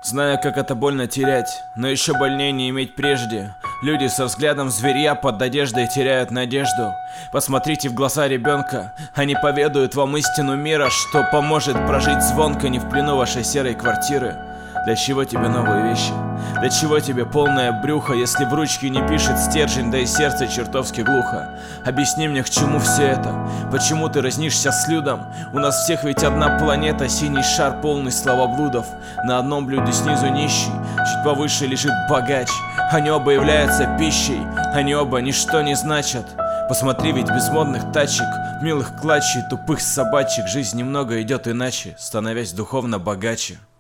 Знаю, как это больно терять, но еще больнее не иметь прежде. Люди со взглядом зверья под одеждой теряют надежду. Посмотрите в глаза ребенка, они поведают вам истину мира, что поможет прожить звонко не в плену вашей серой квартиры. Для чего тебе новые вещи? Для чего тебе полное брюхо, если в ручке не пишет стержень, да и сердце чертовски глухо? Объясни мне, к чему все это? Почему ты разнишься с людом? У нас всех ведь одна планета, синий шар полный словоблудов. На одном блюде снизу нищий, чуть повыше лежит богач. Они оба являются пищей, они оба ничто не значат. Посмотри, ведь без модных тачек, милых клатчей, тупых собачек жизнь немного идет иначе, становясь духовно богаче.